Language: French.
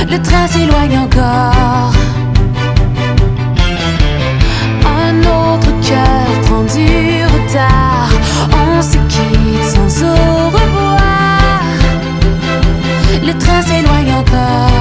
Le train s'éloigne encore. Un autre cœur prend du retard. On se quitte sans au revoir. Le train s'éloigne encore.